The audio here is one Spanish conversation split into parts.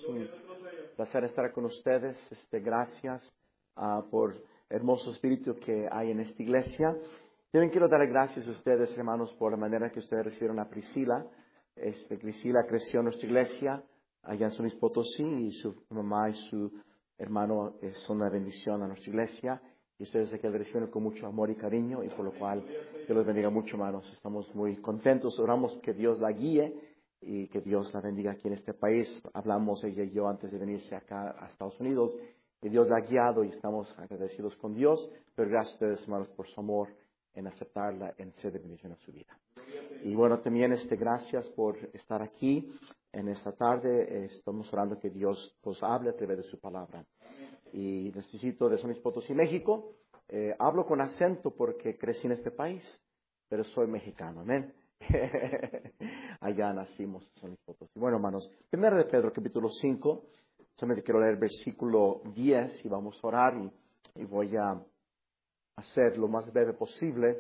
un placer estar con ustedes. Gracias por el hermoso espíritu que hay en esta iglesia. También quiero darle gracias a ustedes, hermanos, por la manera que ustedes recibieron a Priscila. Priscila creció en nuestra iglesia allá en San Luis Potosí, y su mamá y su hermano son una bendición a nuestra iglesia. Y ustedes aquí le reciben con mucho amor y cariño, y por lo cual Dios los bendiga mucho, hermanos. Estamos muy contentos. Oramos que Dios la guíe y que Dios la bendiga aquí en este país. Hablamos ella y yo antes de venirse acá a Estados Unidos, y Dios la ha guiado y estamos agradecidos con Dios. Pero gracias a ustedes, hermanos, por su amor en aceptarla, en ser de bendición a su vida. Y bueno, también gracias por estar aquí en esta tarde. Estamos orando que Dios nos hable a través de su palabra. Y necesito de San Luis Potosí, México. Hablo con acento porque crecí en este país, pero soy mexicano, amén. Allá nacimos en San Luis Potosí. Bueno, hermanos, 1 de Pedro, capítulo 5. Solamente quiero leer el versículo 10 y vamos a orar y voy a hacer lo más breve posible.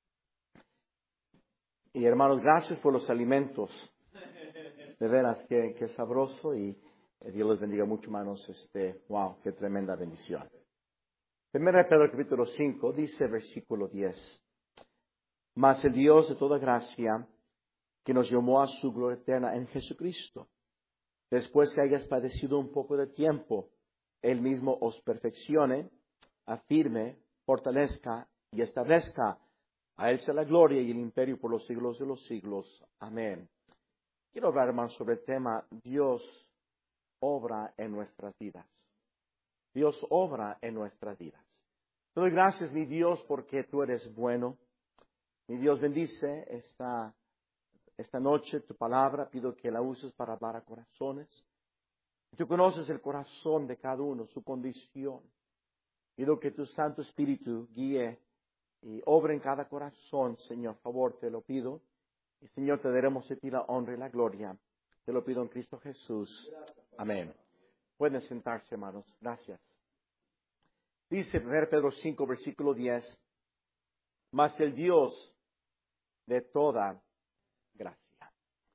Y hermanos, gracias por los alimentos. De veras, que sabroso, y Dios les bendiga mucho, hermanos. Wow, qué tremenda bendición. 1 de Pedro capítulo 5 dice versículo 10. Mas el Dios de toda gracia, que nos llamó a su gloria eterna en Jesucristo, después que hayas padecido un poco de tiempo, Él mismo os perfeccione, afirme, fortalezca y establezca. A Él sea la gloria y el imperio por los siglos de los siglos. Amén. Quiero hablar, hermanos, sobre el tema Dios obra en nuestras vidas. Dios obra en nuestras vidas. Te doy gracias, mi Dios, porque tú eres bueno. Mi Dios, bendice esta noche tu palabra. Pido que la uses para hablar a corazones. Tú conoces el corazón de cada uno, su condición. Pido que tu Santo Espíritu guíe y obre en cada corazón, Señor. Favor, te lo pido. Y, Señor, te daremos a ti la honra y la gloria. Te lo pido en Cristo Jesús. Amén. Pueden sentarse, hermanos. Gracias. Dice 1 Pedro 5, versículo 10. Mas el Dios de toda gracia.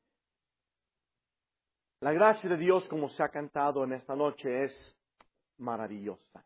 La gracia de Dios, como se ha cantado en esta noche, es maravillosa.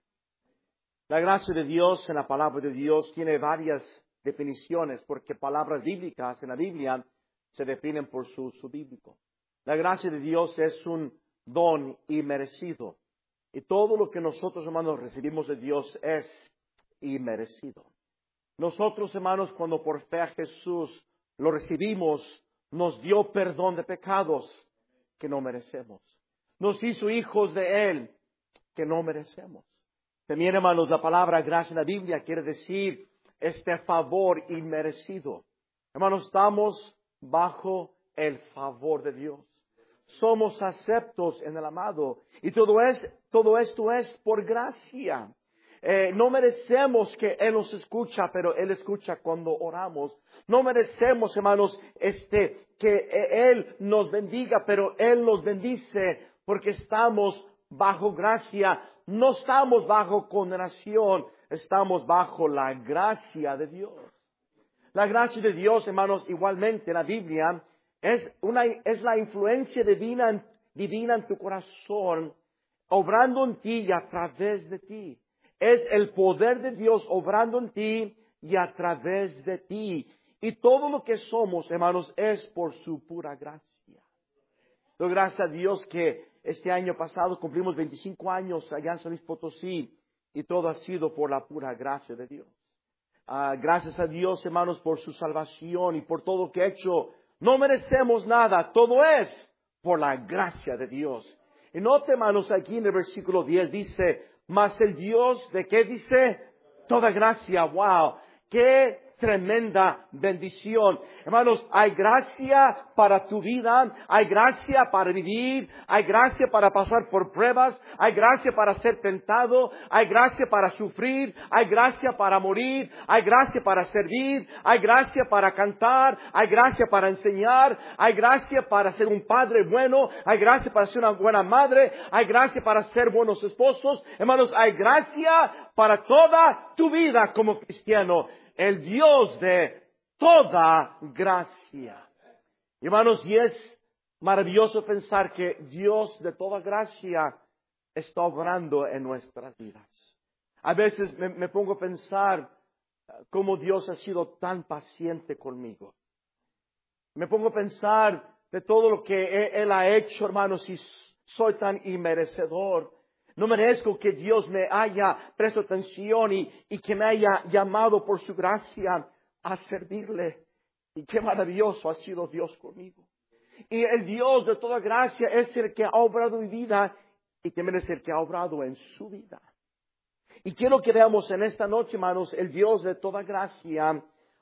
La gracia de Dios en la palabra de Dios tiene varias definiciones, porque palabras bíblicas en la Biblia se definen por su uso bíblico. La gracia de Dios es un don inmerecido. Y todo lo que nosotros, hermanos, recibimos de Dios es inmerecido. Nosotros, hermanos, cuando por fe a Jesús lo recibimos, nos dio perdón de pecados que no merecemos. Nos hizo hijos de Él que no merecemos. También, hermanos, la palabra gracia en la Biblia quiere decir favor inmerecido. Hermanos, estamos bajo el favor de Dios. Somos aceptos en el amado. Y todo esto es por gracia. No merecemos que Él nos escucha, pero Él escucha cuando oramos. No merecemos, hermanos, que Él nos bendiga, pero Él nos bendice porque estamos bajo gracia. No estamos bajo condenación, estamos bajo la gracia de Dios. La gracia de Dios, hermanos, igualmente en la Biblia es la influencia divina en tu corazón, obrando en ti y a través de ti. Es el poder de Dios obrando en ti y a través de ti. Y todo lo que somos, hermanos, es por su pura gracia. Doy gracias a Dios que este año pasado cumplimos 25 años allá en San Luis Potosí, y todo ha sido por la pura gracia de Dios. Gracias a Dios, hermanos, por su salvación y por todo lo que ha hecho. No merecemos nada, todo es por la gracia de Dios. Y note, hermanos, aquí en el versículo 10 dice, mas el Dios, ¿de qué dice? Toda gracia. ¡Wow! ¡Qué tremenda bendición! Hermanos, hay gracia para tu vida, hay gracia para vivir, hay gracia para pasar por pruebas, hay gracia para ser tentado, hay gracia para sufrir, hay gracia para morir, hay gracia para servir, hay gracia para cantar, hay gracia para enseñar, hay gracia para ser un padre bueno, hay gracia para ser una buena madre, hay gracia para ser buenos esposos. Hermanos, hay gracia para toda tu vida como cristiano. El Dios de toda gracia. Hermanos, y es Maravilloso pensar que Dios de toda gracia está obrando en nuestras vidas. A veces me pongo a pensar cómo Dios ha sido tan paciente conmigo. Me pongo a pensar de todo lo que Él ha hecho, hermanos, y soy tan inmerecedor. No merezco que Dios me haya prestado atención y que me haya llamado por su gracia a servirle. Y qué maravilloso ha sido Dios conmigo. Y el Dios de toda gracia es el que ha obrado en mi vida y también es el que ha obrado en su vida. Y quiero que veamos en esta noche, hermanos, el Dios de toda gracia,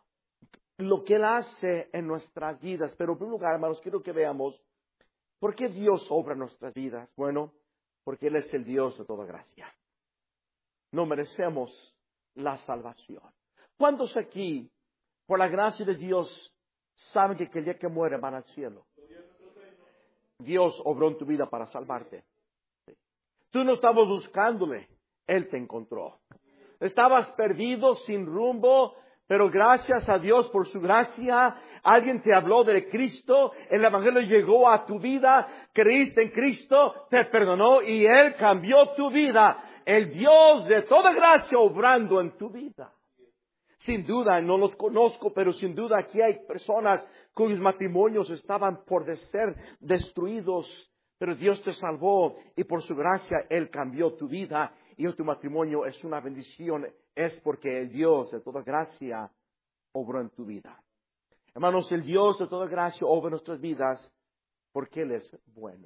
lo que Él hace en nuestras vidas. Pero en primer lugar, hermanos, quiero que veamos por qué Dios obra en nuestras vidas. Bueno, porque Él es el Dios de toda gracia. No merecemos la salvación. ¿Cuántos aquí, por la gracia de Dios, saben que el día que muere van al cielo? Dios obró en tu vida para salvarte. Tú no estabas buscándole, Él te encontró. Estabas perdido, sin rumbo, pero gracias a Dios por su gracia, alguien te habló de Cristo, el Evangelio llegó a tu vida, creíste en Cristo, te perdonó y Él cambió tu vida. El Dios de toda gracia obrando en tu vida. Sin duda, no los conozco, pero sin duda aquí hay personas cuyos matrimonios estaban por ser destruidos, pero Dios te salvó y por su gracia Él cambió tu vida y tu matrimonio es una bendición, es porque el Dios de toda gracia obró en tu vida. Hermanos, el Dios de toda gracia obra en nuestras vidas porque Él es bueno.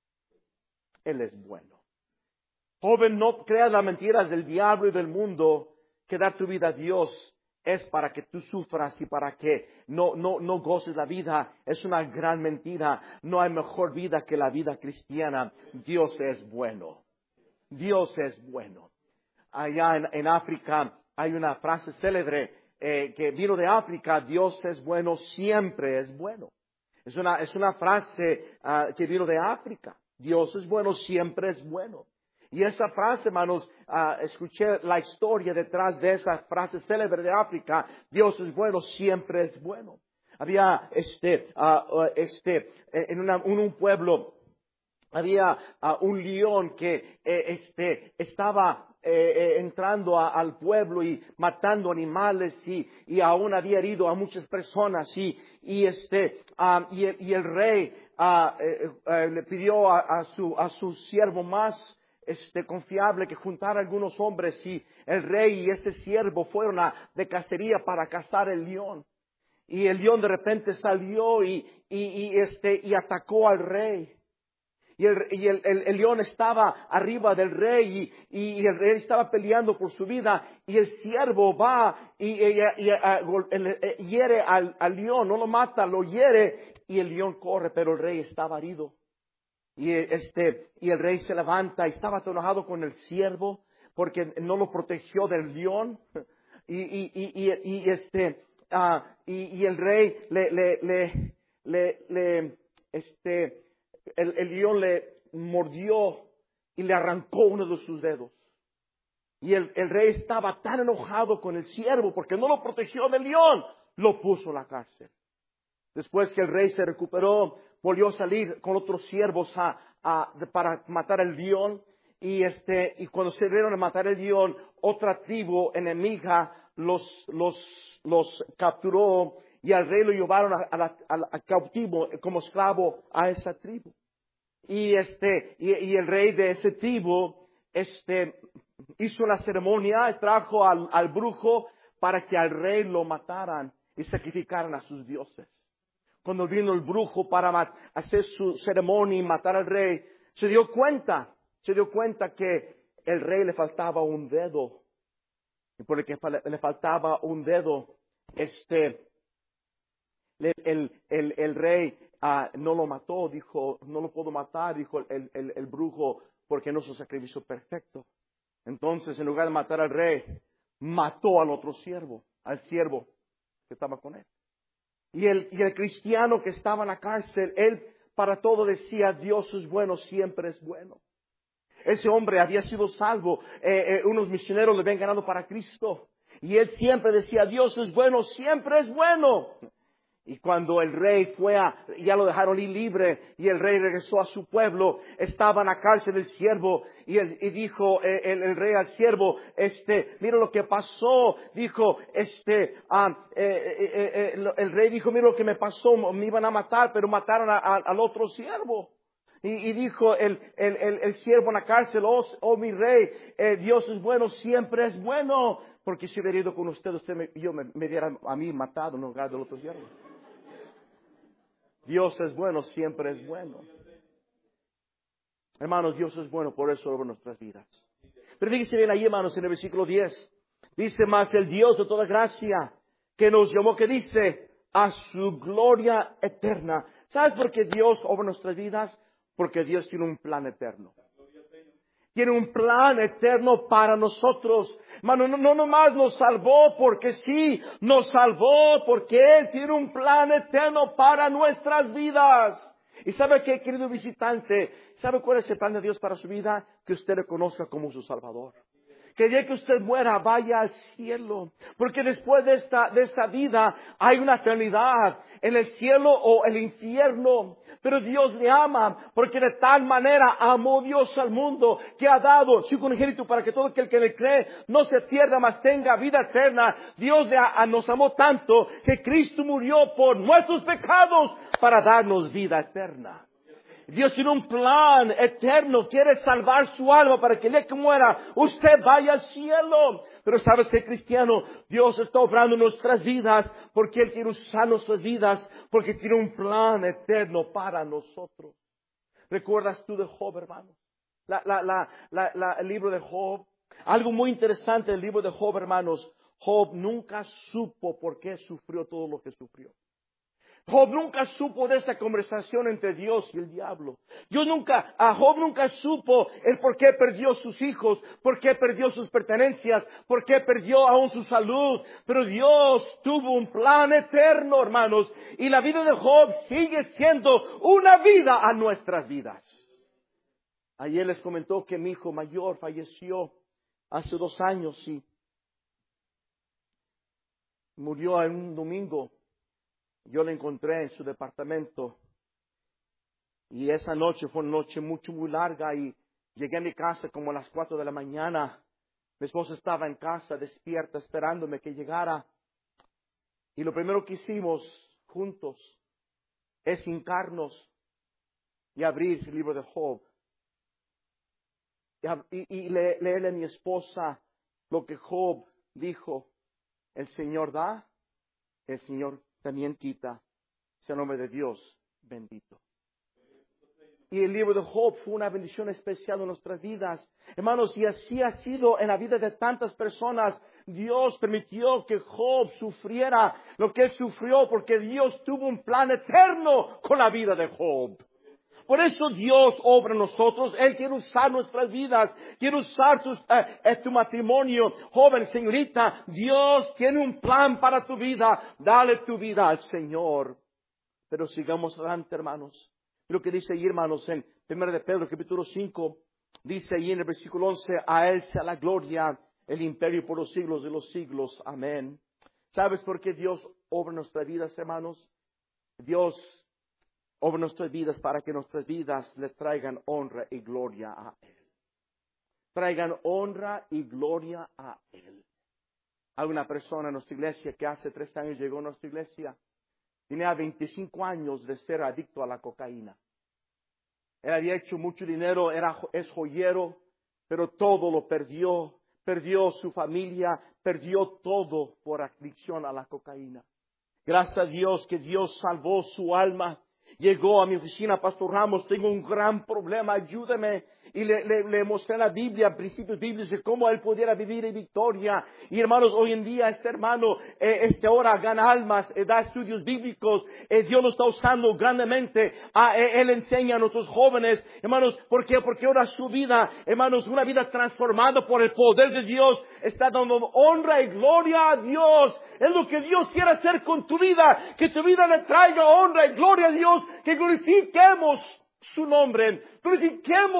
Él es bueno. Joven, no creas las mentiras del diablo y del mundo que dar tu vida a Dios es para que tú sufras y para que no goces la vida. Es una gran mentira. No hay mejor vida que la vida cristiana. Dios es bueno. Dios es bueno. Allá en África hay una frase célebre que vino de África. Dios es bueno, siempre es bueno. Es una frase que vino de África. Dios es bueno, siempre es bueno. Y esa frase, hermanos, escuché la historia detrás de esa frase célebre de África. Dios es bueno, siempre es bueno. Había en un pueblo, había un león que estaba entrando al pueblo y matando animales y aún había herido a muchas personas y el rey le pidió a su siervo más confiable que juntara algunos hombres y el rey y este siervo fueron de cacería para cazar el león. Y el león de repente salió y atacó al rey. Y el león estaba arriba del rey y el rey estaba peleando por su vida y el siervo va y hiere al león, no lo mata, lo hiere y el león corre, pero el rey estaba herido. Y el rey se levanta y estaba enojado con el siervo porque no lo protegió del león. Y el rey el león le mordió y le arrancó uno de sus dedos. Y el rey estaba tan enojado con el siervo porque no lo protegió del león, lo puso en la cárcel. Después que el rey se recuperó, volvió a salir con otros siervos para matar al león. Y cuando se vieron a matar el león, otra tribu enemiga los capturó y al rey lo llevaron a cautivo como esclavo a esa tribu. Y el rey de ese tribu hizo una ceremonia, trajo al brujo para que al rey lo mataran y sacrificaran a sus dioses. Cuando vino el brujo para hacer su ceremonia y matar al rey, se dio cuenta que el rey le faltaba un dedo. Y por el que le faltaba un dedo, el rey no lo mató, dijo, no lo puedo matar, dijo el brujo, porque no es un sacrificio perfecto. Entonces, en lugar de matar al rey, mató al otro siervo, al siervo que estaba con él. Y el cristiano que estaba en la cárcel, él para todo decía, Dios es bueno, siempre es bueno. Ese hombre había sido salvo, unos misioneros le habían ganado para Cristo. Y él siempre decía, Dios es bueno, siempre es bueno. Y cuando el rey ya lo dejaron ir libre y el rey regresó a su pueblo, estaba en la cárcel el siervo y dijo el rey al siervo, mira lo que pasó, dijo, el rey dijo, mira lo que me pasó, me iban a matar, pero mataron al otro siervo. Y dijo el siervo en la cárcel, oh mi rey, Dios es bueno, siempre es bueno, porque si hubiera ido con usted me diera a mí matado en lugar del otro siervo. Dios es bueno, siempre es bueno. Hermanos, Dios es bueno, por eso sobre nuestras vidas. Pero fíjense bien ahí, hermanos, en el versículo 10. Dice, más el Dios de toda gracia, que nos llamó, que dice, a su gloria eterna. ¿Sabes por qué Dios obra nuestras vidas? Porque Dios tiene un plan eterno. Tiene un plan eterno para nosotros. Hermano, no nomás nos salvó porque sí, nos salvó porque Él tiene un plan eterno para nuestras vidas. ¿Y sabe qué, querido visitante? ¿Sabe cuál es el plan de Dios para su vida? Que usted le conozca como su Salvador. Que ya que usted muera, vaya al cielo. Porque después de esta vida hay una eternidad en el cielo o el infierno. Pero Dios le ama, porque de tal manera amó Dios al mundo, que ha dado su unigénito para que todo aquel que le cree no se pierda, mas tenga vida eterna. Dios nos amó tanto que Cristo murió por nuestros pecados para darnos vida eterna. Dios tiene un plan eterno, quiere salvar su alma para que el día que muera usted vaya al cielo. Pero sabes que, cristiano, Dios está obrando en nuestras vidas porque Él quiere usar nuestras vidas, porque tiene un plan eterno para nosotros. ¿Recuerdas tú de Job, hermano? El libro de Job. Algo muy interesante del libro de Job, hermanos. Job nunca supo por qué sufrió todo lo que sufrió. Job nunca supo de esta conversación entre Dios y el diablo. Job nunca supo el por qué perdió sus hijos, por qué perdió sus pertenencias, por qué perdió aún su salud. Pero Dios tuvo un plan eterno, hermanos, y la vida de Job sigue siendo una vida a nuestras vidas. Ayer les comentó que mi hijo mayor falleció hace 2 años y murió en un domingo. Yo le encontré en su departamento y esa noche fue una noche muy larga y llegué a mi casa como a las 4 de la mañana. Mi esposa estaba en casa despierta esperándome que llegara y lo primero que hicimos juntos es hincarnos y abrir el libro de Job y leerle a mi esposa lo que Job dijo. El Señor da, el Señor también quita, sea el nombre de Dios bendito. Y el libro de Job fue una bendición especial en nuestras vidas. Hermanos, y así ha sido en la vida de tantas personas. Dios permitió que Job sufriera lo que él sufrió porque Dios tuvo un plan eterno con la vida de Job. Por eso Dios obra en nosotros. Él quiere usar nuestras vidas. Quiere usar tu matrimonio. Joven, señorita, Dios tiene un plan para tu vida. Dale tu vida al Señor. Pero sigamos adelante, hermanos. Lo que dice ahí, hermanos, en 1 de Pedro, capítulo 5, dice ahí en el versículo 11, a Él sea la gloria, el imperio por los siglos de los siglos. Amén. ¿Sabes por qué Dios obra en nuestras vidas, hermanos? Dios obra nuestras vidas para que nuestras vidas le traigan honra y gloria a Él. Traigan honra y gloria a Él. Hay una persona en nuestra iglesia que hace 3 años llegó a nuestra iglesia. Tenía 25 años de ser adicto a la cocaína. Él había hecho mucho dinero, es joyero, pero todo lo perdió. Perdió su familia, perdió todo por adicción a la cocaína. Gracias a Dios que Dios salvó su alma. Llegó a mi oficina, Pastor Ramos, tengo un gran problema, ayúdame. Y le mostré la Biblia, principios bíblicos de cómo él pudiera vivir en victoria. Y hermanos, hoy en día este hermano, ahora gana almas, da estudios bíblicos. Dios lo está usando grandemente. Él enseña a nuestros jóvenes, hermanos, ¿por qué? Porque ahora su vida, hermanos, una vida transformada por el poder de Dios, está dando honra y gloria a Dios. Es lo que Dios quiere hacer con tu vida, que tu vida le traiga honra y gloria a Dios, que glorifiquemos su nombre, glorifiquemos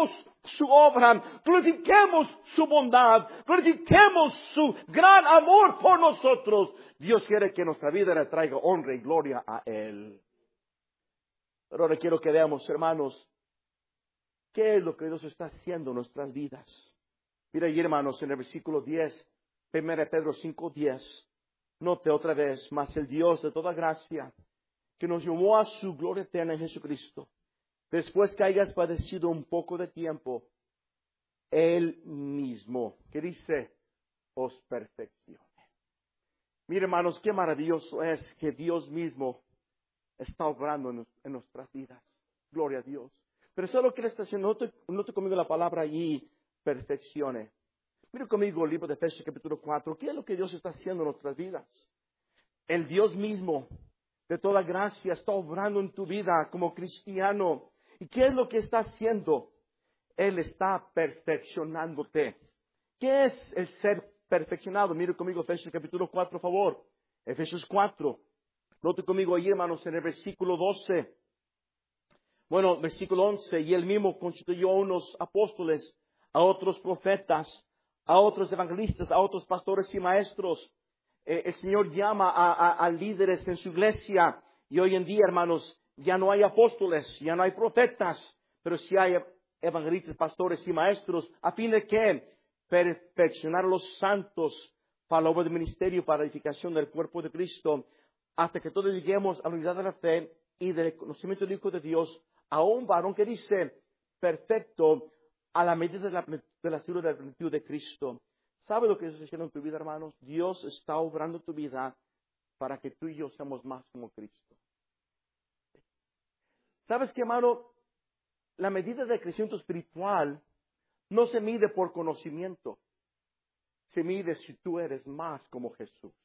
su obra, glorifiquemos su bondad, glorifiquemos su gran amor por nosotros. Dios quiere que nuestra vida le traiga honra y gloria a Él. Pero ahora quiero que veamos, hermanos, qué es lo que Dios está haciendo en nuestras vidas. Mira ahí, hermanos, en el versículo 10, 1 Pedro 5:10. Note otra vez, mas el Dios de toda gracia, que nos llamó a su gloria eterna en Jesucristo, después que hayas padecido un poco de tiempo, Él mismo, que dice, os perfeccione. Mire, hermanos, qué maravilloso es que Dios mismo está obrando en nuestras vidas. Gloria a Dios. Pero eso es lo que Él está haciendo. Note conmigo la palabra allí, perfeccione. Mire conmigo el libro de Efesios capítulo 4. ¿Qué es lo que Dios está haciendo en nuestras vidas? El Dios mismo de toda gracia está obrando en tu vida como cristiano. ¿Y qué es lo que está haciendo? Él está perfeccionándote. ¿Qué es el ser perfeccionado? Mire conmigo Efesios capítulo 4, por favor. Efesios 4. Note conmigo ahí, hermanos, en el versículo 12. Bueno, versículo 11. Y Él mismo constituyó a unos apóstoles, a otros profetas, a otros evangelistas, a otros pastores y maestros. El Señor llama a líderes en su iglesia. Y hoy en día, hermanos, ya no hay apóstoles, ya no hay profetas, pero sí hay evangelistas, pastores y maestros. ¿A fin de qué? Perfeccionar a los santos para la obra del ministerio, para la edificación del cuerpo de Cristo, hasta que todos lleguemos a la unidad de la fe y del conocimiento del Hijo de Dios, a un varón que dice perfecto a la medida de la estatura de la plenitud de Cristo. ¿Sabe lo que Dios está haciendo en tu vida, hermanos? Dios está obrando en tu vida para que tú y yo seamos más como Cristo. ¿Sabes qué, hermano? La medida de crecimiento espiritual no se mide por conocimiento. Se mide si tú eres más como Jesús.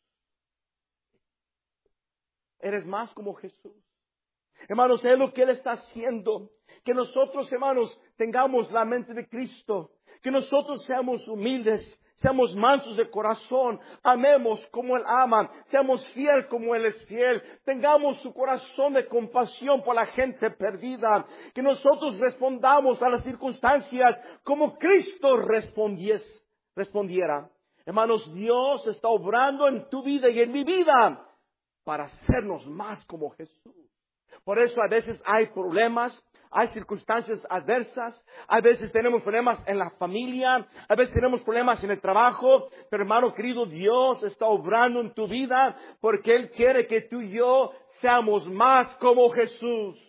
Eres más como Jesús. Hermanos, es lo que Él está haciendo. Que nosotros, hermanos, tengamos la mente de Cristo. Que nosotros seamos humildes, seamos mansos de corazón, amemos como Él ama, seamos fiel como Él es fiel, tengamos su corazón de compasión por la gente perdida, que nosotros respondamos a las circunstancias como Cristo respondiera. Hermanos, Dios está obrando en tu vida y en mi vida para hacernos más como Jesús. Por eso a veces hay problemas, hay circunstancias adversas, a veces tenemos problemas en la familia, a veces tenemos problemas en el trabajo, pero hermano querido, Dios está obrando en tu vida porque Él quiere que tú y yo seamos más como Jesús.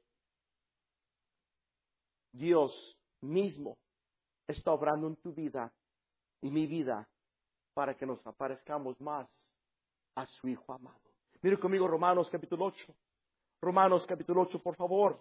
Dios mismo está obrando en tu vida y mi vida para que nos aparezcamos más a su Hijo amado. Mire conmigo Romanos capítulo 8. Romanos capítulo 8, por favor.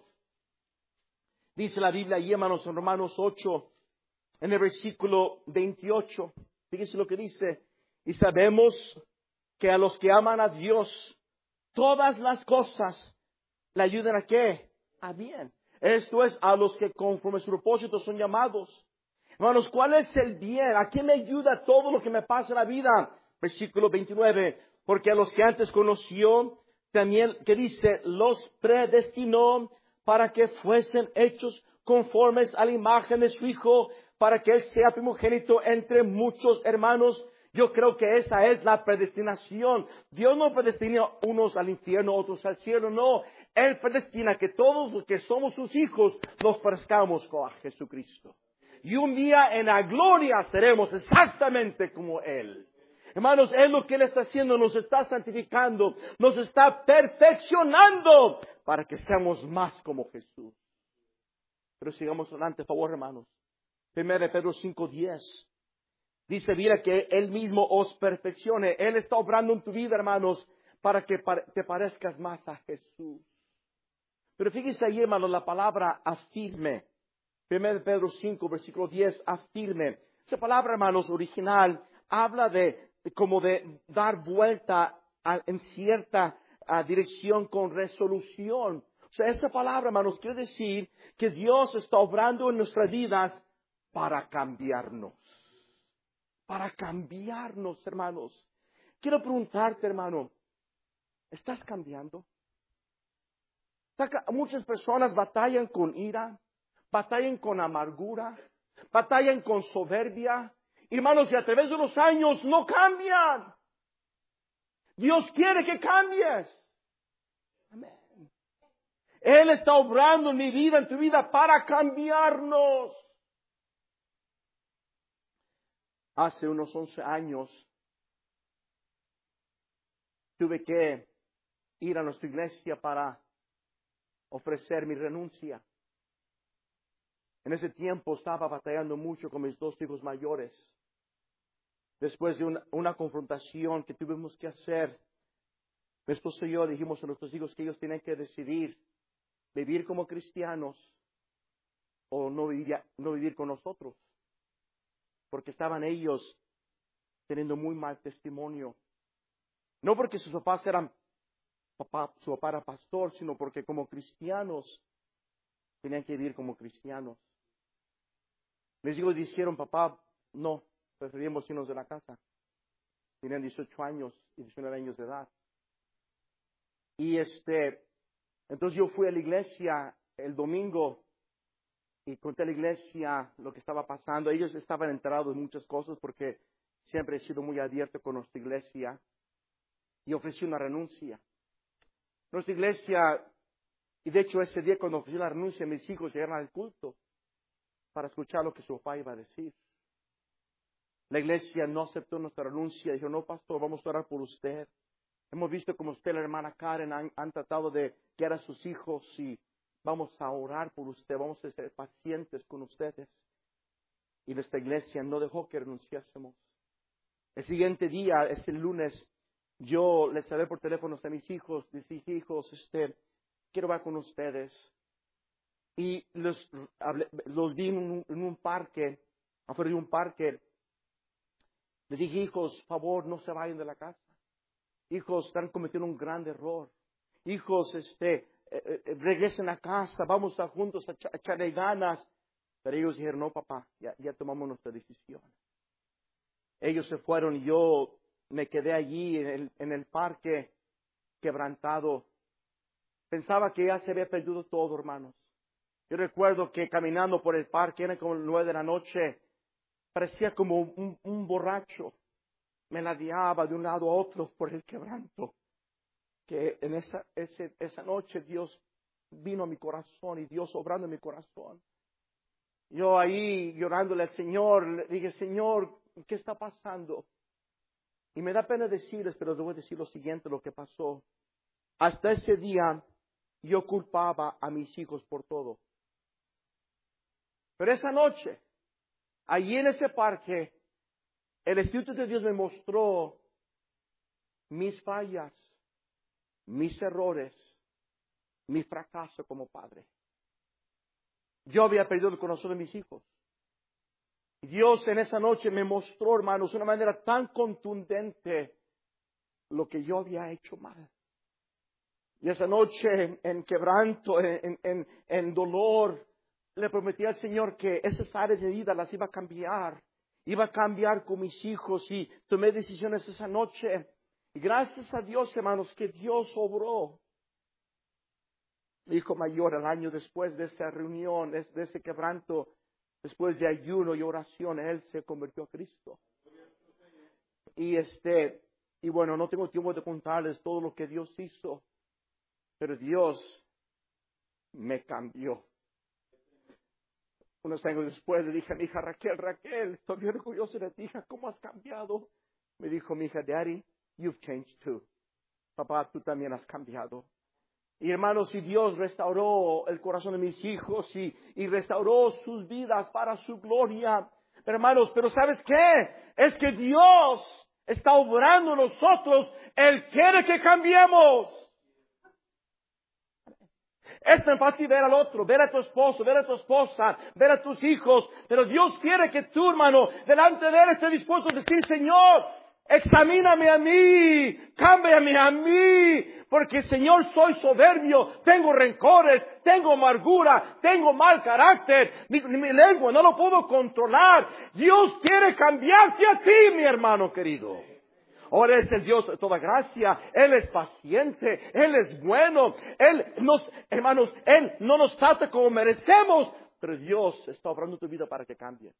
Dice la Biblia ahí, hermanos, en Romanos 8, en el versículo 28. Fíjese lo que dice. Y sabemos que a los que aman a Dios, todas las cosas le ayudan a ¿qué? A bien. Esto es, a los que conforme a su propósito son llamados. Hermanos, ¿cuál es el bien? ¿A qué me ayuda todo lo que me pasa en la vida? Versículo 29. Porque a los que antes conoció, también, que dice, los predestinó para que fuesen hechos conformes a la imagen de su Hijo, para que Él sea primogénito entre muchos hermanos. Yo creo que esa es la predestinación. Dios no predestina unos al infierno, otros al cielo, no. Él predestina que todos los que somos sus hijos nos parezcamos con Jesucristo. Y un día en la gloria seremos exactamente como Él. Hermanos, es lo que Él está haciendo, nos está santificando, nos está perfeccionando para que seamos más como Jesús. Pero sigamos adelante, por favor, hermanos. 1 Pedro 5:10. Dice, mira que Él mismo os perfeccione. Él está obrando en tu vida, hermanos, para que te parezcas más a Jesús. Pero fíjese ahí, hermanos, la palabra afirme. 1 Pedro 5, versículo 10, afirme. Esa palabra, hermanos, original, habla como de dar vuelta en cierta dirección con resolución. O sea, esa palabra, hermanos, quiere decir que Dios está obrando en nuestras vidas para cambiarnos. Para cambiarnos, hermanos. Quiero preguntarte, hermano, ¿estás cambiando? Muchas personas batallan con ira, batallan con amargura, batallan con soberbia. Hermanos, y a través de los años no cambian. Dios quiere que cambies. Amén. Él está obrando en mi vida, en tu vida, para cambiarnos. Hace unos 11 años tuve que ir a nuestra iglesia para ofrecer mi renuncia. En ese tiempo estaba batallando mucho con mis 2 hijos mayores. Después de una confrontación que tuvimos que hacer, mi esposo y yo dijimos a nuestros hijos que ellos tenían que decidir vivir como cristianos o no vivir con nosotros. Porque estaban ellos teniendo muy mal testimonio. No porque sus papás su papá era pastor, sino porque como cristianos tenían que vivir como cristianos. Mis hijos dijeron, papá, no, preferimos irnos de la casa. Tenían 18 años y 19 años de edad. Y entonces yo fui a la iglesia el domingo y conté a la iglesia lo que estaba pasando. Ellos estaban enterados de muchas cosas porque siempre he sido muy abierto con nuestra iglesia. Y ofrecí una renuncia. Nuestra iglesia, y de hecho ese día cuando ofrecí la renuncia, mis hijos llegaron al culto para escuchar lo que su papá iba a decir. La iglesia no aceptó nuestra renuncia. Dijo, no, pastor, vamos a orar por usted. Hemos visto como usted y la hermana Karen han tratado de guiar a sus hijos y vamos a orar por usted. Vamos a ser pacientes con ustedes. Y nuestra iglesia no dejó que renunciásemos. El siguiente día, ese lunes, yo les hablé por teléfono a mis hijos. Les dije, hijos, quiero hablar con ustedes. Y los vi en un parque, afuera de un parque. Les dije, hijos, por favor, no se vayan de la casa. Hijos, están cometiendo un gran error. Hijos, regresen a casa, vamos a juntos a echarle ganas. Pero ellos dijeron, no, papá, ya tomamos nuestra decisión. Ellos se fueron y yo me quedé allí en el parque quebrantado. Pensaba que ya se había perdido todo, hermanos. Yo recuerdo que caminando por el parque, era como 9 de la noche, parecía como un borracho. Me ladeaba de un lado a otro por el quebranto. Que en esa noche Dios vino a mi corazón y Dios obrando en mi corazón. Yo ahí llorándole al Señor, le dije, Señor, ¿qué está pasando? Y me da pena decirles, pero les voy a decir lo siguiente, lo que pasó. Hasta ese día yo culpaba a mis hijos por todo. Pero esa noche, allí en ese parque, el Espíritu de Dios me mostró mis fallas, mis errores, mi fracaso como padre. Yo había perdido el corazón de mis hijos. Dios en esa noche me mostró, hermanos, de una manera tan contundente lo que yo había hecho mal. Y esa noche, en quebranto, en dolor, le prometí al Señor que esas áreas de vida las iba a cambiar. Iba a cambiar con mis hijos y tomé decisiones esa noche. Y gracias a Dios, hermanos, que Dios obró. Mi hijo mayor, el año después de esa reunión, de ese quebranto, después de ayuno y oración, él se convirtió a Cristo. Y bueno, no tengo tiempo de contarles todo lo que Dios hizo, pero Dios me cambió. Unos años después le dije a mi hija Raquel, estoy bien orgulloso de ti, hija, ¿cómo has cambiado? Me dijo mi hija, Daddy, you've changed too. Papá, tú también has cambiado. Y hermanos, y Dios restauró el corazón de mis hijos y restauró sus vidas para su gloria. Hermanos, pero ¿sabes qué? Es que Dios está obrando en nosotros. Él quiere que cambiemos. Es tan fácil ver al otro, ver a tu esposo, ver a tu esposa, ver a tus hijos. Pero Dios quiere que tú, hermano, delante de Él estés dispuesto a decir, Señor, examíname a mí, cámbiame a mí. Porque, Señor, soy soberbio, tengo rencores, tengo amargura, tengo mal carácter. Mi lengua no lo puedo controlar. Dios quiere cambiarte a ti, mi hermano querido. Ahora es el Dios de toda gracia. Él es paciente. Él es bueno. Él no nos trata como merecemos, Pero Dios está obrando tu vida para que cambie.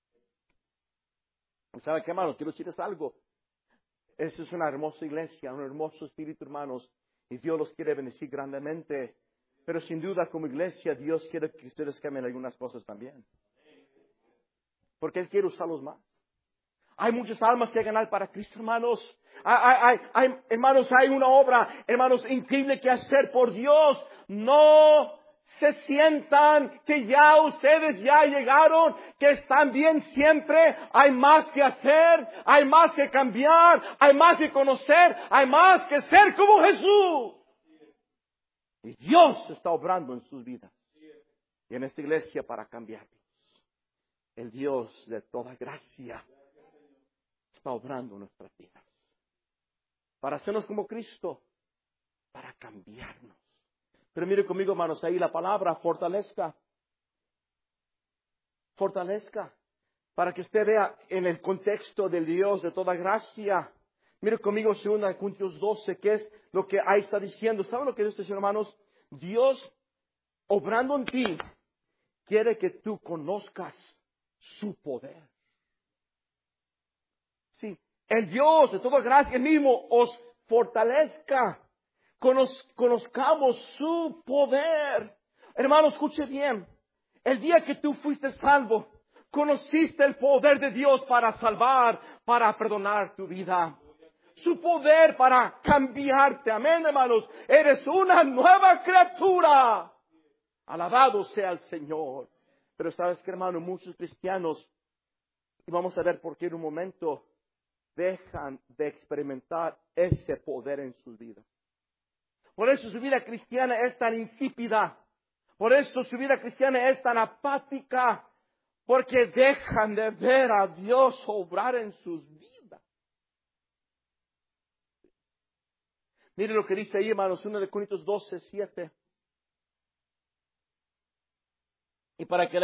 ¿Sabe qué, hermanos? Quiero decirles algo. Esa es una hermosa iglesia, un hermoso espíritu, hermanos. Y Dios los quiere bendecir grandemente. Pero sin duda, como iglesia, Dios quiere que ustedes cambien algunas cosas también. Porque Él quiere usarlos más. Hay muchas almas que ganar para Cristo, hermanos. Hermanos, hay una obra, hermanos, increíble que hacer por Dios. No se sientan que ya ustedes ya llegaron, que están bien siempre. Hay más que hacer, hay más que cambiar, hay más que conocer, hay más que ser como Jesús. Y Dios está obrando en sus vidas y en esta iglesia para cambiarlos. El Dios de toda gracia está obrando en nuestras vidas para hacernos como Cristo, para cambiarnos. Pero mire conmigo, hermanos, ahí la palabra fortalezca. Fortalezca. Para que usted vea en el contexto del Dios de toda gracia. Mire conmigo 2 Corintios 12, que es lo que ahí está diciendo. ¿Saben lo que dice, hermanos? Dios, obrando en ti, quiere que tú conozcas su poder. Sí, el Dios de toda gracia, el mismo, os fortalezca. Conozcamos su poder. Hermano, escuche bien. El día que tú fuiste salvo, conociste el poder de Dios para salvar, para perdonar tu vida. Su poder para cambiarte. Amén, hermanos. Eres una nueva criatura. Alabado sea el Señor. Pero sabes que, hermano, muchos cristianos, y vamos a ver por qué en un momento, dejan de experimentar ese poder en su vida. Por eso su vida cristiana es tan insípida. Por eso su vida cristiana es tan apática. Porque dejan de ver a Dios obrar en sus vidas. Mire lo que dice ahí, hermanos, 1 Corintios 12, 7. Y para que la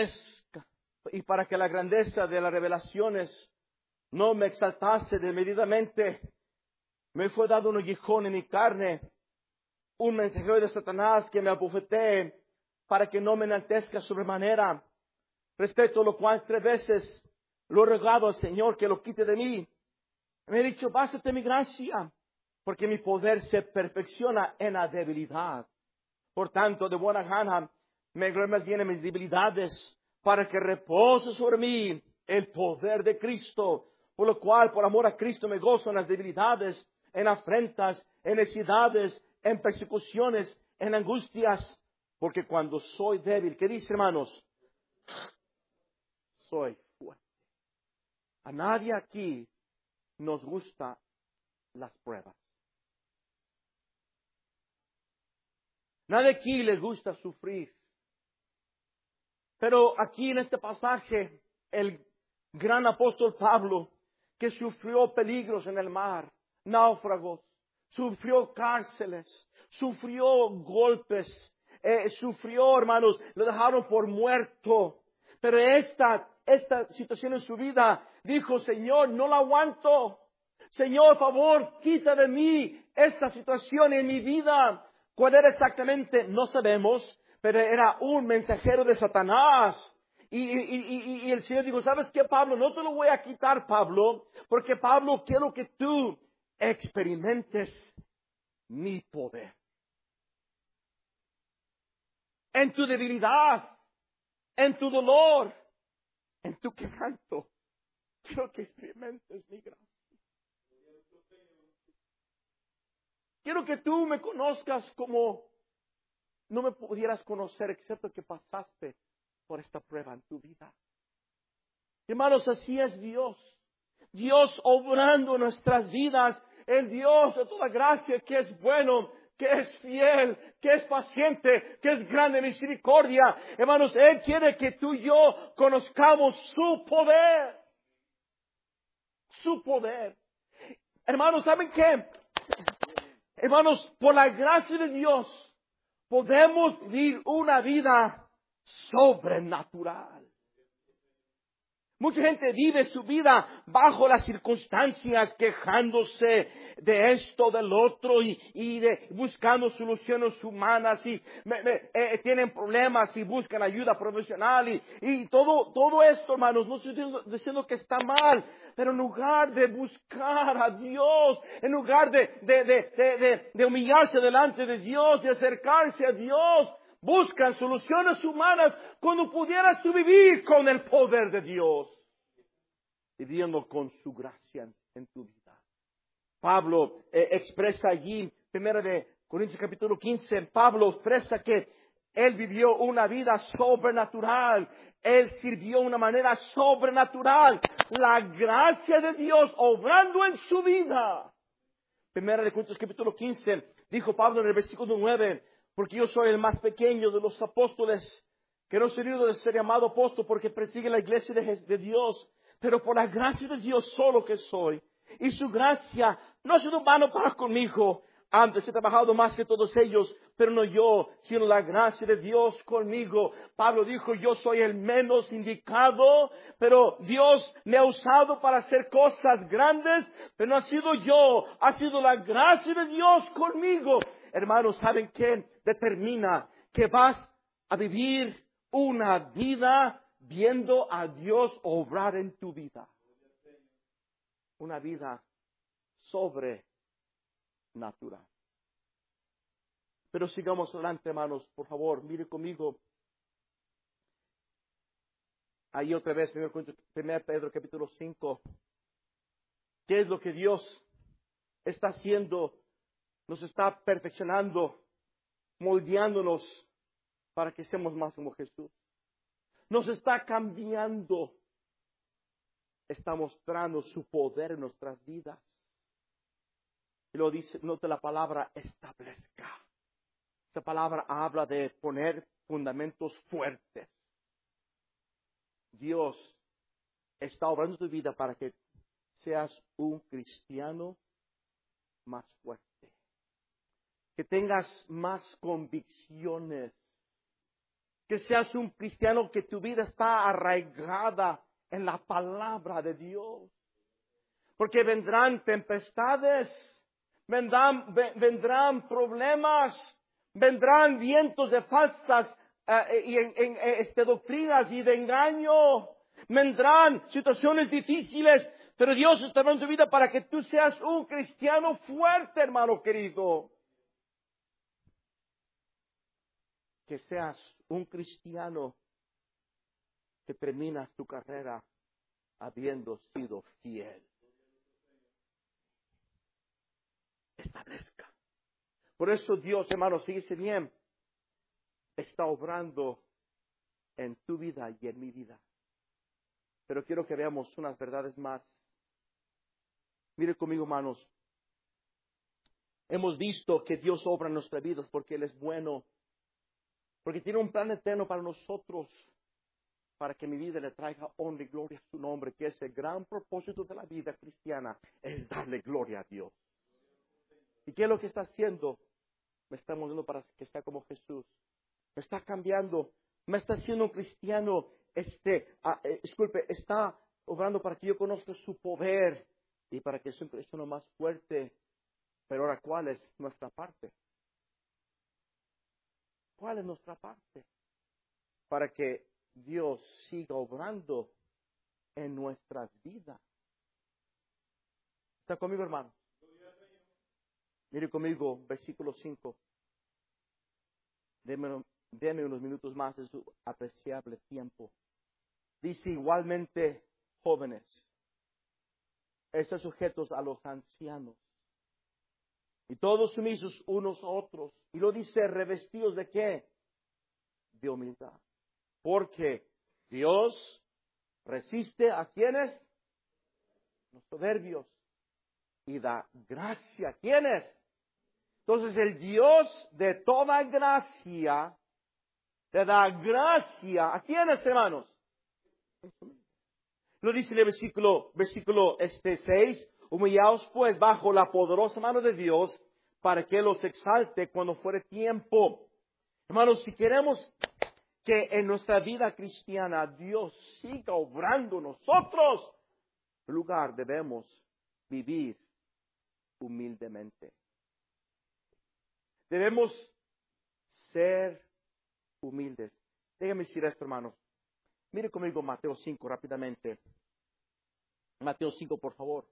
grandeza de las revelaciones no me exaltase desmedidamente, me fue dado un aguijón en mi carne, un mensajero de Satanás que me abofetee, para que no me enaltezca sobremanera. Respecto a lo cual 3 veces lo he rogado al Señor que lo quite de mí. Me he dicho, bástate mi gracia, porque mi poder se perfecciona en la debilidad. Por tanto, de buena gana, me gloreo más bien en mis debilidades, para que repose sobre mí el poder de Cristo. Por lo cual, por amor a Cristo, me gozo en las debilidades, en afrentas, en necesidades, en persecuciones, en angustias. Porque cuando soy débil, ¿qué dice, hermanos? Soy fuerte. A nadie aquí nos gustan las pruebas. Nadie aquí les gusta sufrir. Pero aquí en este pasaje, el gran apóstol Pablo, que sufrió peligros en el mar, náufragos, sufrió cárceles, sufrió golpes, sufrió, hermanos, lo dejaron por muerto. Pero esta situación en su vida, dijo, Señor, no la aguanto. Señor, favor, quita de mí esta situación en mi vida. ¿Cuál era exactamente? No sabemos, pero era un mensajero de Satanás. Y el Señor dijo, ¿sabes qué, Pablo? No te lo voy a quitar, Pablo, porque, Pablo, quiero que tú experimentes mi poder. En tu debilidad, en tu dolor, en tu quebranto, quiero que experimentes mi gracia. Quiero que tú me conozcas como no me pudieras conocer excepto que pasaste por esta prueba en tu vida. Hermanos, así es Dios. Dios obrando en nuestras vidas. El Dios de toda gracia que es bueno, que es fiel, que es paciente, que es grande en misericordia. Hermanos, Él quiere que tú y yo conozcamos su poder. Su poder. Hermanos, ¿saben qué? Hermanos, por la gracia de Dios, podemos vivir una vida sobrenatural. Mucha gente vive su vida bajo las circunstancias, quejándose de esto, del otro, y buscando soluciones humanas, y tienen problemas y buscan ayuda profesional, y todo esto, hermanos. No estoy diciendo que está mal, pero en lugar de buscar a Dios, en lugar de humillarse delante de Dios, de acercarse a Dios, buscan soluciones humanas cuando pudieras tú vivir con el poder de Dios, viviendo con su gracia en tu vida. Pablo expresa allí, 1 Corintios capítulo 15, Pablo expresa que él vivió una vida sobrenatural. Él sirvió de una manera sobrenatural. La gracia de Dios obrando en su vida. 1 Corintios capítulo 15, dijo Pablo en el versículo 9, porque yo soy el más pequeño de los apóstoles, que no soy digno de ser llamado apóstol porque persigue la iglesia de Dios, pero por la gracia de Dios solo que soy. Y su gracia no ha sido vano para conmigo. Antes he trabajado más que todos ellos, pero no yo, sino la gracia de Dios conmigo. Pablo dijo, yo soy el menos indicado, pero Dios me ha usado para hacer cosas grandes, pero no ha sido yo, ha sido la gracia de Dios conmigo. Hermanos, ¿saben qué? Determina que vas a vivir una vida viendo a Dios obrar en tu vida. Una vida sobrenatural. Pero sigamos adelante, hermanos, por favor, mire conmigo. Ahí otra vez, 1 Pedro capítulo 5. ¿Qué es lo que Dios está haciendo? Nos está perfeccionando, moldeándonos para que seamos más como Jesús. Nos está cambiando. Está mostrando su poder en nuestras vidas. Y lo dice, nota la palabra establezca. Esta palabra habla de poner fundamentos fuertes. Dios está obrando en tu vida para que seas un cristiano más fuerte. Que tengas más convicciones. Que seas un cristiano que tu vida está arraigada en la palabra de Dios. Porque vendrán tempestades, vendrán problemas, vendrán vientos de falsas doctrinas y de engaño, vendrán situaciones difíciles, pero Dios está en tu vida para que tú seas un cristiano fuerte, hermano querido. Que seas un cristiano que terminas tu carrera habiendo sido fiel. Establezca. Por eso Dios, hermanos, fíjese bien, está obrando en tu vida y en mi vida. Pero quiero que veamos unas verdades más. Mire conmigo, hermanos. Hemos visto que Dios obra en nuestras vidas porque Él es bueno. Porque tiene un plan eterno para nosotros. Para que mi vida le traiga honra y gloria a su nombre. Que es el gran propósito de la vida cristiana. Es darle gloria a Dios. ¿Y qué es lo que está haciendo? Me está moviendo para que sea como Jesús. Me está cambiando. Me está haciendo un cristiano. Está obrando para que yo conozca su poder. Y para que sea un cristiano más fuerte. Pero ahora, ¿cuál es nuestra parte? ¿Cuál es nuestra parte? Para que Dios siga obrando en nuestras vidas. ¿Está conmigo, hermano? Mire conmigo, versículo 5. Deme unos minutos más de su apreciable tiempo. Dice igualmente, jóvenes, estén sujetos a los ancianos. Y todos sumisos unos a otros. Y lo dice, revestidos de ¿qué? De humildad. Porque Dios resiste a quienes? Los soberbios. Y da gracia. ¿Quiénes? Entonces el Dios de toda gracia te da gracia. ¿A quiénes, hermanos? Lo dice en el versículo 6. Humillaos pues bajo la poderosa mano de Dios para que los exalte cuando fuere tiempo. Hermanos, si queremos que en nuestra vida cristiana Dios siga obrando en nosotros. En lugar, debemos vivir humildemente. Debemos ser humildes. Déjame decir esto, hermanos. Mire conmigo Mateo 5 rápidamente. Mateo 5, por favor.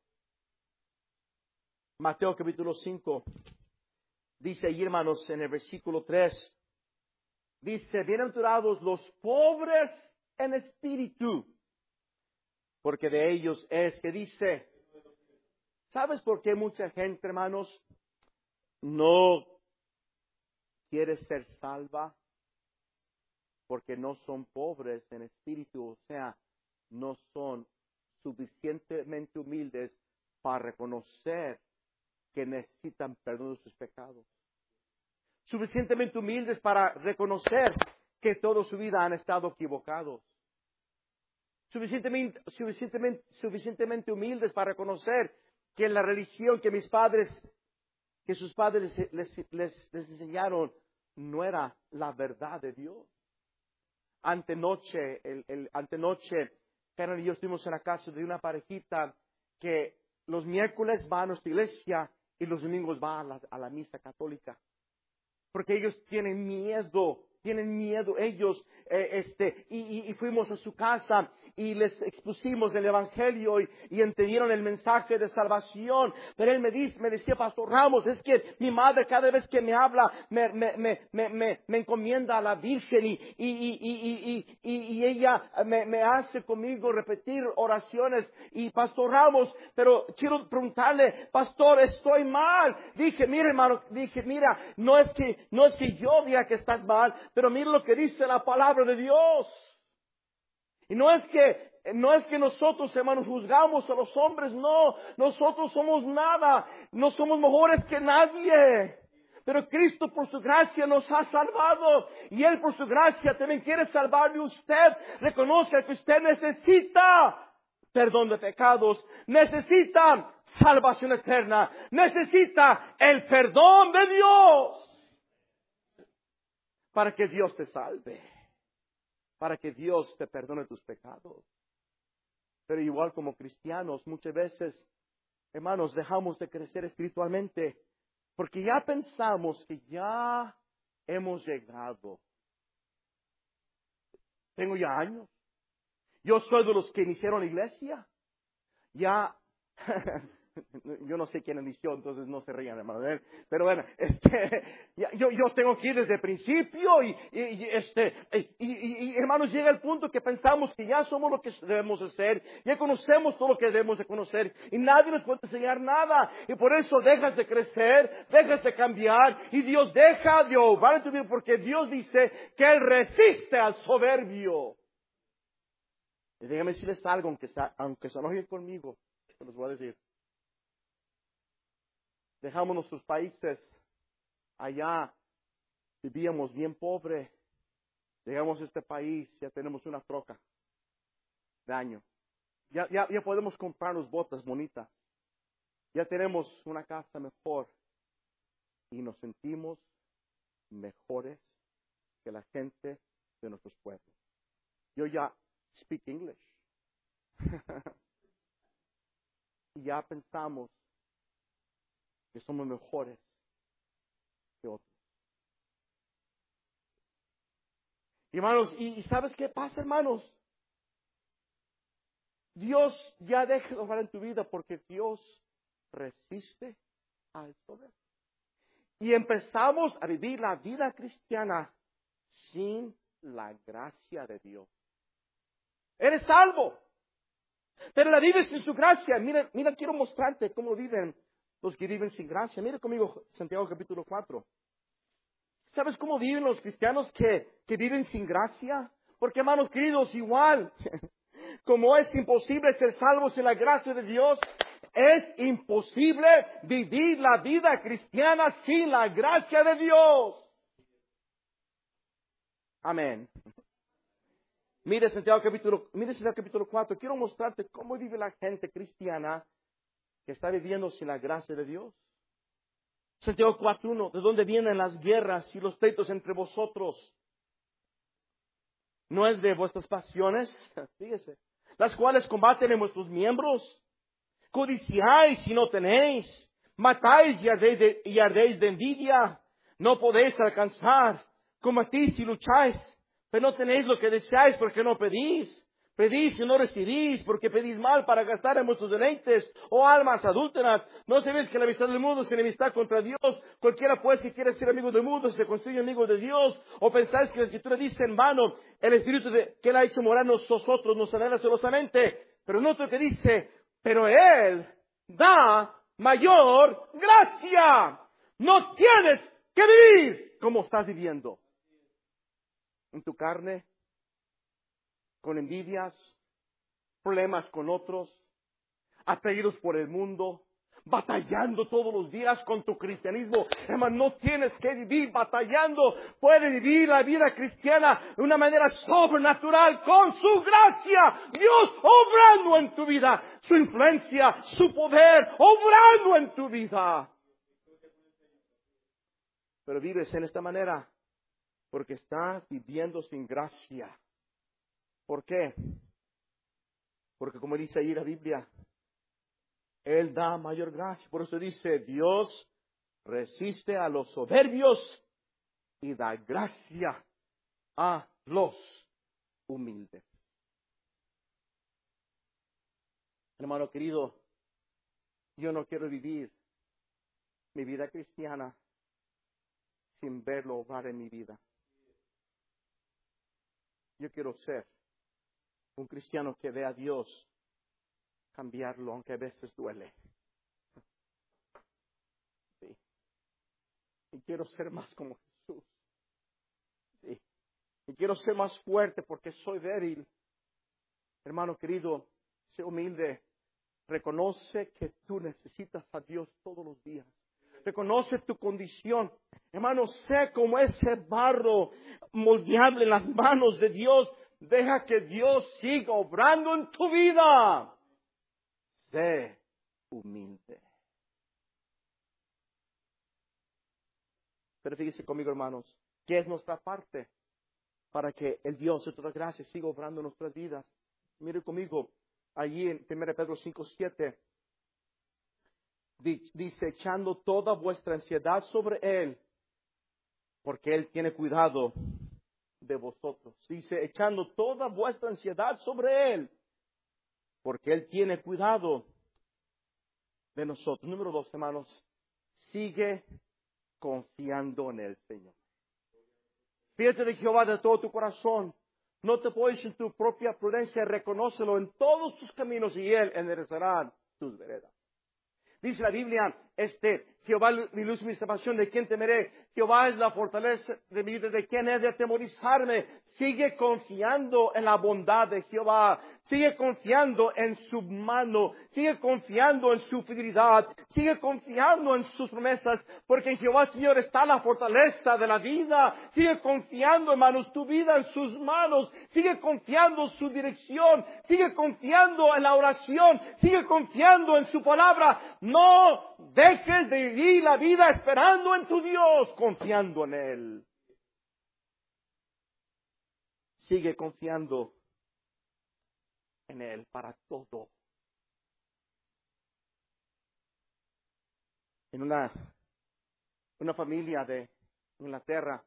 Mateo capítulo 5. Dice ahí, hermanos, en el versículo 3. Dice, bienaventurados los pobres en espíritu, porque de ellos es que dice. ¿Sabes por qué mucha gente, hermanos, no quiere ser salva? Porque no son pobres en espíritu, o sea, no son suficientemente humildes para reconocer que necesitan perdón de sus pecados. Suficientemente humildes para reconocer que toda su vida han estado equivocados. Suficientemente humildes para reconocer que la religión que sus padres les enseñaron no era la verdad de Dios. Antenoche, Karen y yo estuvimos en la casa de una parejita que los miércoles va a nuestra iglesia y los domingos va a la misa católica. Porque ellos tienen miedo ellos, y fuimos a su casa y les expusimos el evangelio y entendieron el mensaje de salvación. Pero él me decía, Pastor Ramos, es que mi madre cada vez que me habla me encomienda a la Virgen y ella me hace conmigo repetir oraciones. Y Pastor Ramos, pero quiero preguntarle, Pastor, estoy mal. Dije, mira hermano, no es que yo diga que estás mal, pero mira lo que dice la palabra de Dios. Y no es que nosotros, hermanos, juzgamos a los hombres, no. Nosotros somos nada, no somos mejores que nadie. Pero Cristo por su gracia nos ha salvado. Y Él por su gracia también quiere salvarle a usted. Reconoce que usted necesita perdón de pecados, necesita salvación eterna, necesita el perdón de Dios. Para que Dios te salve. Para que Dios te perdone tus pecados. Pero igual como cristianos, muchas veces, hermanos, dejamos de crecer espiritualmente. Porque ya pensamos que ya hemos llegado. Tengo ya años. Yo soy de los que iniciaron la iglesia. Ya... Yo no sé quién inició, entonces no se rían, hermano. Pero bueno, yo tengo que ir desde el principio y hermanos, llega el punto que pensamos que ya somos lo que debemos hacer, ya conocemos todo lo que debemos de conocer y nadie nos puede enseñar nada. Y por eso dejas de crecer, dejas de cambiar y Dios deja de obrar en tu vida porque Dios dice que Él resiste al soberbio. Y déjame decirles algo, aunque se enojen conmigo, se los voy a decir. Dejamos nuestros países, allá vivíamos bien pobre. Llegamos a este país, ya tenemos una troca de año. Ya podemos comprarnos botas bonitas. Ya tenemos una casa mejor. Y nos sentimos mejores que la gente de nuestros pueblos. Yo ya speak English. Y ya pensamos que somos mejores que otros. Hermanos, ¿y sabes qué pasa, hermanos? Dios ya deja de obrar en tu vida porque Dios resiste al soberbio. Y empezamos a vivir la vida cristiana sin la gracia de Dios. Eres salvo, pero la vives sin su gracia. Mira, quiero mostrarte cómo viven los que viven sin gracia. Mira conmigo Santiago capítulo 4. ¿Sabes cómo viven los cristianos que viven sin gracia? Porque, hermanos queridos, igual como es imposible ser salvos sin la gracia de Dios, es imposible vivir la vida cristiana sin la gracia de Dios. Amén. Mire Santiago capítulo 4. Quiero mostrarte cómo vive la gente cristiana que está viviendo sin la gracia de Dios. Santiago 4:1, ¿de dónde vienen las guerras y los pleitos entre vosotros? ¿No es de vuestras pasiones? Fíjese. Las cuales combaten en vuestros miembros. Codiciáis y no tenéis. Matáis y ardéis de envidia. No podéis alcanzar. Combatís y lucháis, pero no tenéis lo que deseáis porque no pedís. Pedís y no recibís, porque pedís mal para gastar en vuestros deleites, oh almas adúlteras. ¿No sabéis que la amistad del mundo es enemistad contra Dios? Cualquiera pues que quiera ser amigo del mundo se constituye amigo de Dios. ¿O pensáis que la Escritura dice en vano, el Espíritu que Él ha hecho morar en nosotros nos anhela celosamente? Pero noto que dice, pero Él da mayor gracia. No tienes que vivir como estás viviendo. En tu carne, con envidias, problemas con otros, atraídos por el mundo, batallando todos los días con tu cristianismo. Hermano, no tienes que vivir batallando. Puedes vivir la vida cristiana de una manera sobrenatural con su gracia. Dios obrando en tu vida. Su influencia, su poder obrando en tu vida. Pero vives en esta manera porque estás viviendo sin gracia. ¿Por qué? Porque como dice ahí la Biblia, Él da mayor gracia. Por eso dice, Dios resiste a los soberbios y da gracia a los humildes. Hermano querido, yo no quiero vivir mi vida cristiana sin verlo obrar en mi vida. Yo quiero ser un cristiano que ve a Dios cambiarlo, aunque a veces duele. Sí. Y quiero ser más como Jesús. Sí. Y quiero ser más fuerte porque soy débil. Hermano querido, sé humilde. Reconoce que tú necesitas a Dios todos los días. Reconoce tu condición. Hermano, sé como ese barro moldeable en las manos de Dios. Deja que Dios siga obrando en tu vida. Sé humilde. Pero fíjese conmigo, hermanos, ¿qué es nuestra parte para que el Dios de toda gracia siga obrando en nuestras vidas? Mire conmigo, allí en 1 Pedro 5:7, dice, echando toda vuestra ansiedad sobre Él, porque Él tiene cuidado de vosotros. Dice, echando toda vuestra ansiedad sobre Él, porque Él tiene cuidado de nosotros. Número 2, hermanos, sigue confiando en el Señor. Fíjate de Jehová de todo tu corazón. No te apoyes en tu propia prudencia, reconócelo en todos tus caminos y Él enderezará tus veredas. Dice la Biblia, Jehová mi luz y mi salvación, ¿de quién temeré? Jehová es la fortaleza de mi vida, ¿de quién he de atemorizarme? Sigue confiando en la bondad de Jehová. Sigue confiando en su mano. Sigue confiando en su fidelidad. Sigue confiando en sus promesas. Porque en Jehová, Señor, está la fortaleza de la vida. Sigue confiando, hermanos, tu vida en sus manos. Sigue confiando en su dirección. Sigue confiando en la oración. Sigue confiando en su palabra. No dejes de vivir la vida esperando en tu Dios, confiando en Él. Sigue confiando en Él para todo. En una familia de Inglaterra,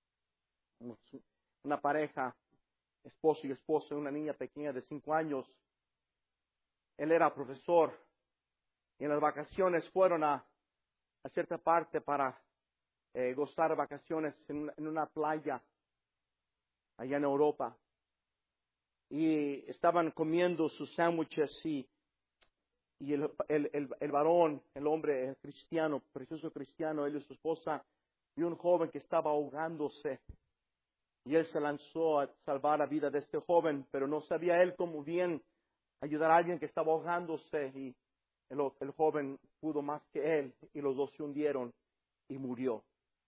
una pareja, esposo y esposa, una niña pequeña de 5 años. Él era profesor y en las vacaciones fueron a cierta parte para gozar vacaciones en una playa allá en Europa. Y estaban comiendo sus sándwiches y el varón, el hombre cristiano, precioso cristiano, él y su esposa, y un joven que estaba ahogándose. Y él se lanzó a salvar la vida de este joven, pero no sabía él cómo bien ayudar a alguien que estaba ahogándose. Y el joven pudo más que él y los dos se hundieron y murió.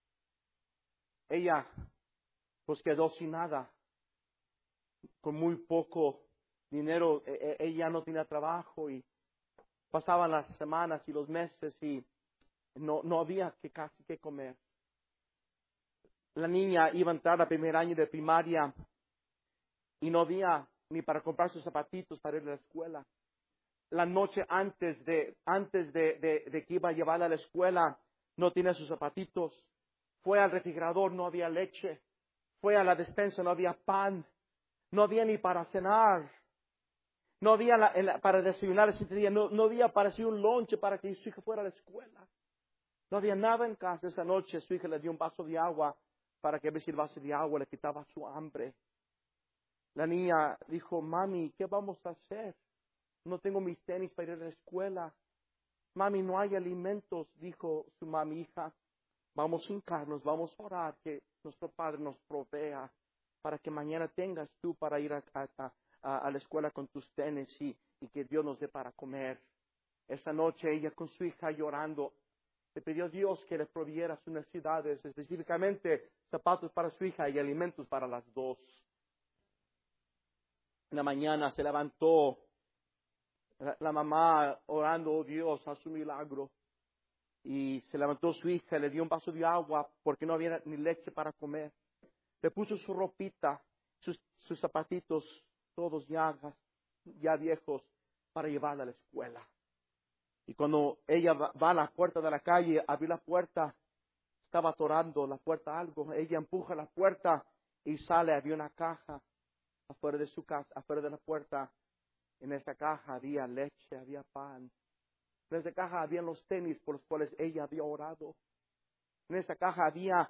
Ella pues quedó sin nada, con muy poco dinero. Ella no tenía trabajo y pasaban las semanas y los meses y no había casi que comer. La niña iba a entrar al primer año de primaria y no había ni para comprar sus zapatitos para ir a la escuela. La noche antes de que iba a llevarla a la escuela, no tenía sus zapatitos. Fue al refrigerador, no había leche. Fue a la despensa, no había pan. No había ni para cenar. No había para desayunar ese día. No había para hacer un lonche para que su hija fuera a la escuela. No había nada en casa. Esa noche su hija le dio un vaso de agua para que a ver si el vaso de agua le quitaba su hambre. La niña dijo, mami, ¿qué vamos a hacer? No tengo mis tenis para ir a la escuela. Mami, no hay alimentos, dijo su mami, hija. Vamos a hincarnos, vamos a orar que nuestro Padre nos provea para que mañana tengas tú para ir a la escuela con tus tenis y que Dios nos dé para comer. Esa noche ella con su hija llorando le pidió a Dios que le proviera sus necesidades, específicamente zapatos para su hija y alimentos para las dos. En la mañana se levantó la mamá orando, oh Dios, a su milagro. Y se levantó su hija, le dio un vaso de agua porque no había ni leche para comer. Le puso su ropita, sus zapatitos, todos ya viejos, para llevarla a la escuela. Y cuando ella va a la puerta de la calle, abrió la puerta, estaba atorando la puerta algo. Ella empuja la puerta y sale, había una caja afuera de su casa, afuera de la puerta. En esa caja había leche, había pan. En esa caja habían los tenis por los cuales ella había orado. En esa caja había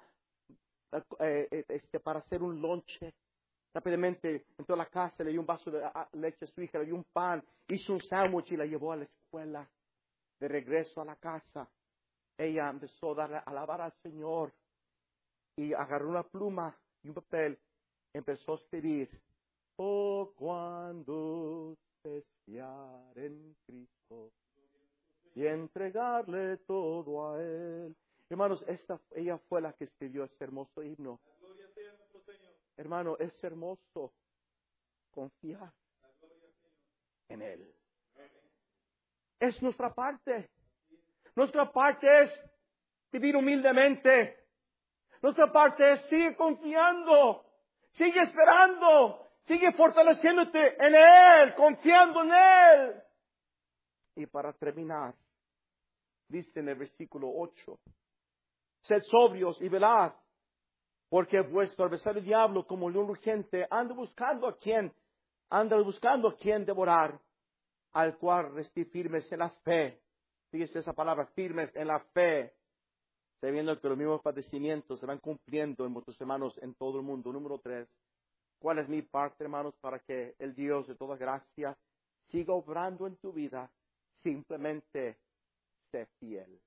para hacer un lonche. Rápidamente entró a la casa, le dio un vaso de leche a su hija, le dio un pan, hizo un sándwich y la llevó a la escuela. De regreso a la casa, ella empezó a alabar al Señor y agarró una pluma y un papel, empezó a escribir, oh, cuando confiar en Cristo y entregarle todo a Él. Hermanos, ella fue la que escribió este hermoso himno. Hermano, es hermoso confiar en Él. Es nuestra parte. Nuestra parte es vivir humildemente. Nuestra parte es sigue confiando, sigue esperando, sigue fortaleciéndote en Él, confiando en Él. Y para terminar, dice en el versículo 8, sed sobrios y velad, porque vuestro adversario el diablo, como león rugiente, anda buscando a quien devorar, al cual resistir firmes en la fe. Fíjese esa palabra, firmes en la fe, sabiendo que los mismos padecimientos se van cumpliendo en vuestros hermanos en todo el mundo. Número 3, ¿cuál es mi parte, hermanos, para que el Dios de toda gracia siga obrando en tu vida? Simplemente sé fiel.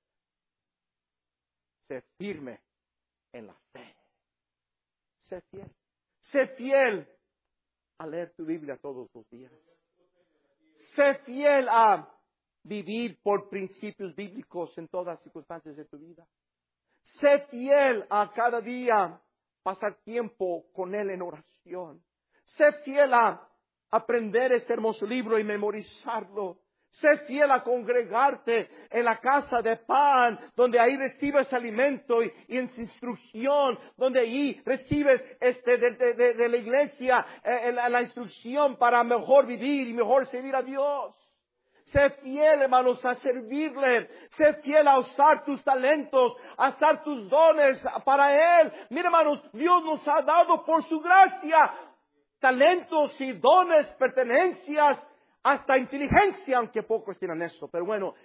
Sé firme en la fe. Sé fiel. Sé fiel a leer tu Biblia todos los días. Sé fiel a vivir por principios bíblicos en todas las circunstancias de tu vida. Sé fiel a cada día pasar tiempo con Él en oración. Sé fiel a aprender este hermoso libro y memorizarlo. Sé fiel a congregarte en la casa de pan, donde ahí recibes alimento y instrucción, donde ahí recibes de la iglesia la instrucción para mejor vivir y mejor servir a Dios. Sé fiel, hermanos, a servirle. Sé fiel a usar tus talentos, a usar tus dones para Él. Mira, hermanos, Dios nos ha dado por su gracia talentos y dones, pertenencias, hasta inteligencia, aunque pocos tienen eso. Pero bueno,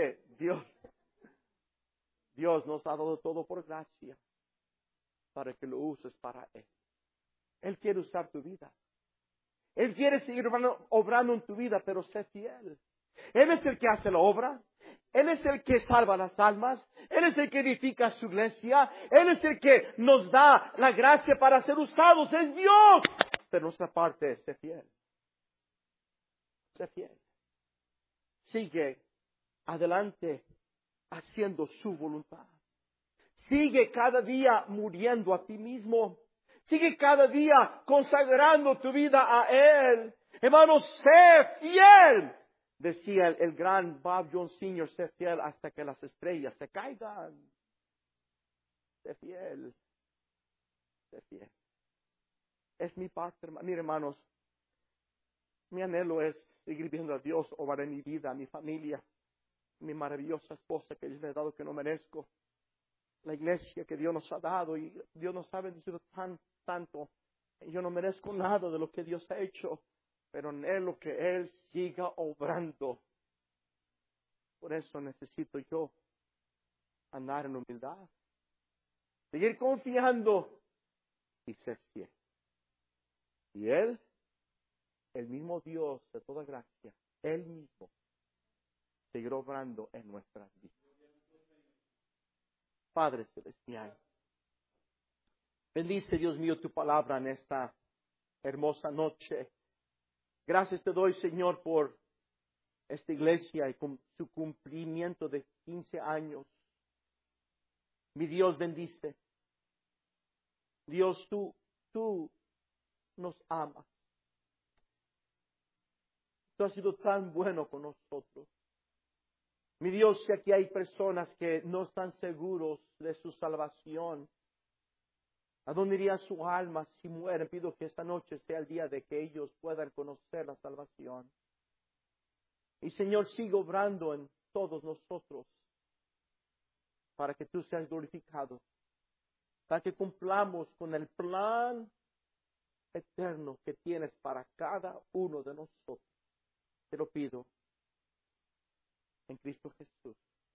Dios nos ha dado todo por gracia para que lo uses para Él. Él quiere usar tu vida. Él quiere seguir obrando en tu vida, pero sé fiel. Él es el que hace la obra. Él es el que salva las almas. Él es el que edifica su iglesia. Él es el que nos da la gracia para ser usados. Es Dios. Pero nuestra parte es ser fiel. Sé fiel. Sigue adelante haciendo su voluntad. Sigue cada día muriendo a ti mismo. Sigue cada día consagrando tu vida a Él. Hermanos, sé fiel. Decía el gran Bob Jones Sr., sé fiel hasta que las estrellas se caigan. Sé fiel. Sé fiel. Es mi parte, miren, hermanos. Mi anhelo es seguir viendo a Dios obrar en mi vida, mi familia, mi maravillosa esposa que Dios me ha dado que no merezco, la iglesia que Dios nos ha dado y Dios nos ha bendecido tanto. Yo no merezco nada de lo que Dios ha hecho, pero anhelo que Él siga obrando. Por eso necesito yo andar en humildad, seguir confiando y ser fiel. Y Él, el mismo Dios de toda gracia, Él mismo, seguirá obrando en nuestras vidas. Padre Celestial, bendice, Dios mío, tu palabra en esta hermosa noche. Gracias te doy, Señor, por esta iglesia y con su cumplimiento de 15 años. Mi Dios, bendice. Dios, tú nos amas. Tú has sido tan bueno con nosotros. Mi Dios, si aquí hay personas que no están seguros de su salvación, ¿a dónde iría su alma si mueren? Pido que esta noche sea el día de que ellos puedan conocer la salvación. Y Señor, sigue obrando en todos nosotros para que tú seas glorificado, para que cumplamos con el plan eterno que tienes para cada uno de nosotros. Te lo pido en Cristo Jesús.